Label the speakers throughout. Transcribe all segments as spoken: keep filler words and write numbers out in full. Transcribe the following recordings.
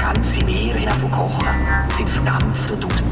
Speaker 1: ganze Meere hinab kochen, sind verdampft und aus.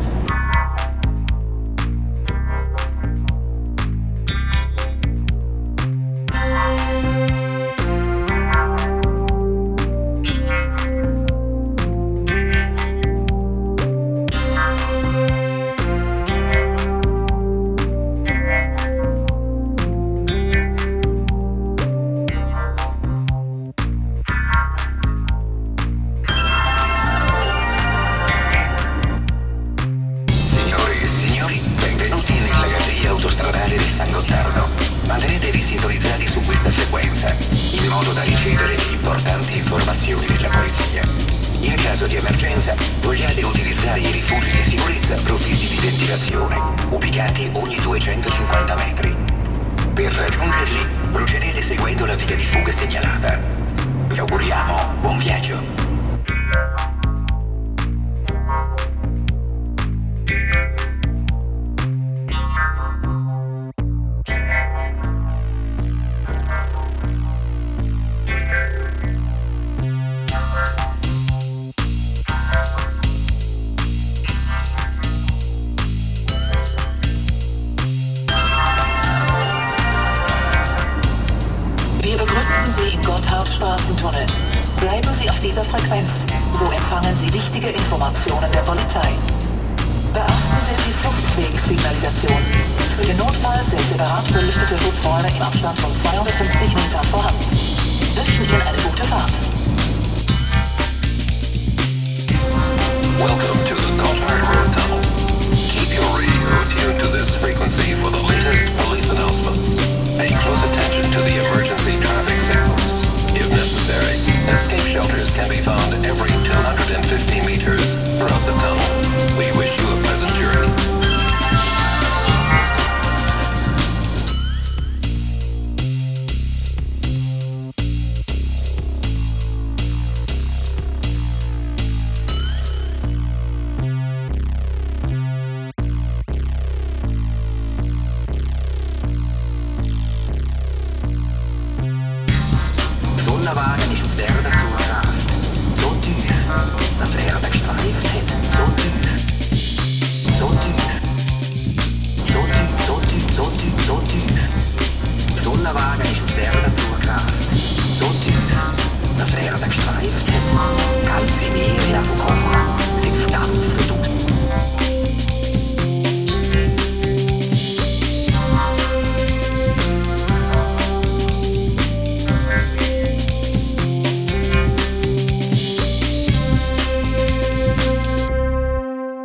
Speaker 2: Mantenetevi sintonizzati su questa frequenza, in modo da ricevere importanti informazioni della polizia. In caso di emergenza, vogliate utilizzare i rifugi di sicurezza provvisti di ventilazione, ubicati ogni duecentocinquanta metri. Per raggiungerli, procedete seguendo la via di fuga segnalata. Vi auguriamo buon viaggio!
Speaker 3: Wir begrüßen Sie im Gotthardstraßentunnel. Bleiben Sie auf dieser Frequenz, so empfangen Sie wichtige Informationen der Polizei. Beachten Sie die Fluchtwegsignalisation. Für den Notfall sind separat beleuchtete Schutzräume im Abstand von zweihundertfünfzig Metern vorhanden. Wünschen Ihnen eine gute Fahrt.
Speaker 2: Welcome to the Gotthard Road Tunnel. Keep your radio tuned to this frequency for the latest police announcements. Pay close attention to the emergency traffic signals. If necessary, escape shelters can be found every two hundred fifty meters throughout the tunnel. We wish you a pleasant journey.
Speaker 1: Sonderwagen ist auf die Erde zugerast. So tief, dass die Erde gestreift hat. So tief. So tief. So tief, so tief, so tief, so tief. Sonderwagen